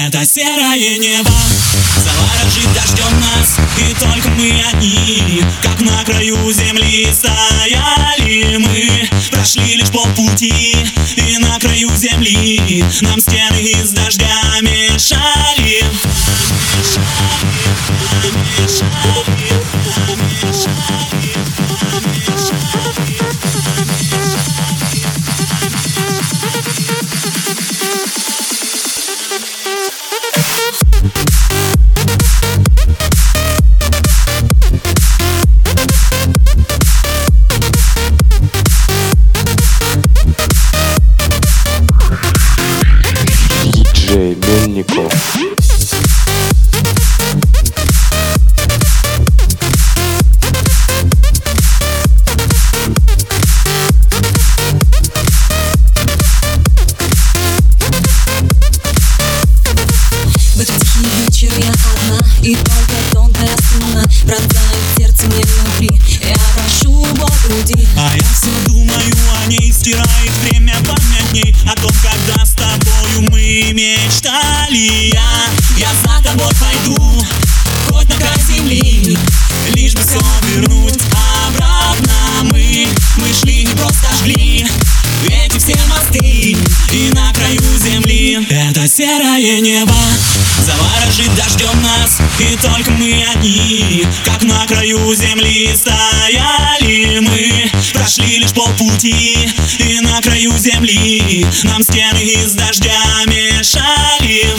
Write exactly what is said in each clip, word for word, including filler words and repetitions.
Это серое небо заворожит дождем нас, и только мы одни, как на краю земли стояли мы. Прошли лишь полпути, и на краю земли нам стены из дождя мешали. диджей Мельников. В этот тихий вечер я одна, и только тонкая струна пронзает сердце мне внутри. Я прошу Бога, уйди. А я все думаю о ней, стирает время память дней о том, когда с тобою мы мечтали. Я, я за тобой пойду, хоть на край земли, лишь бы все вернуть обратно. Мы, мы шли, не просто жгли эти все мосты, и на краю земли это серое небо заворожит дождем нас, и только мы одни, как на краю земли стояли мы. Прошли лишь полпути, и на краю земли нам стены из дождя мешали.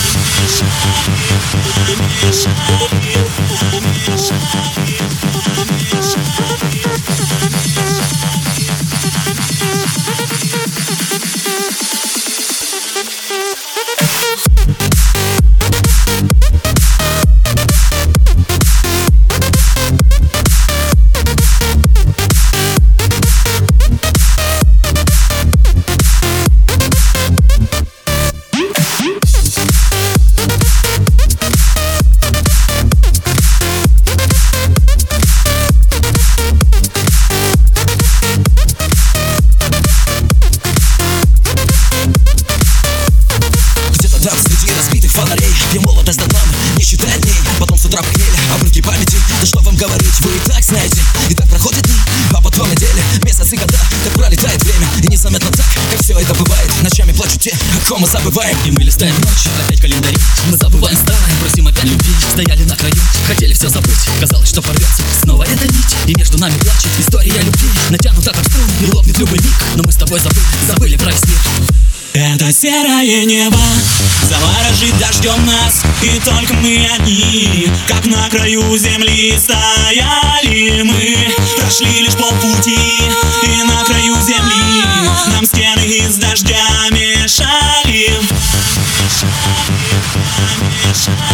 Где молодость над нами не считает дней, потом с утра похмелья, обрывки памяти. Да что вам говорить, вы и так знаете. И так проходят дни, а потом недели, месяцы, года. Так пролетает время, и незаметно так, как все это бывает. Ночами плачут те, о ком мы забываем. И мы листаем ночь, опять календари. Мы забываем старое, просим опять любви. Стояли на краю, хотели все забыть. Казалось, что порвется снова эта нить, и между нами плачет история любви. Натянута как струн, и лопнет любой миг. Но мы с тобой забыли, забыли про весь мир. Это серое небо заворожит дождем нас, и только мы одни, как на краю земли стояли мы. Прошли лишь полпути, и на краю земли нам стены из дождя мешали.